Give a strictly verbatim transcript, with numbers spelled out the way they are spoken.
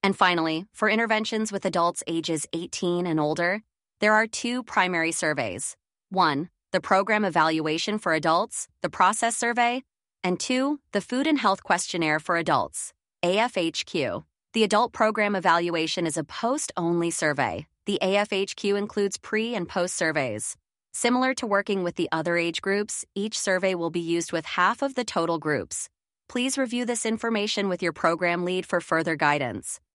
And finally, for interventions with adults ages eighteen and older, there are two primary surveys. One, the Program Evaluation for Adults, the Process Survey, and two, the Food and Health Questionnaire for Adults, A F H Q. The Adult Program Evaluation is a post-only survey. The A F H Q includes pre- and post-surveys. Similar to working with the other age groups, each survey will be used with half of the total groups. Please review this information with your program lead for further guidance.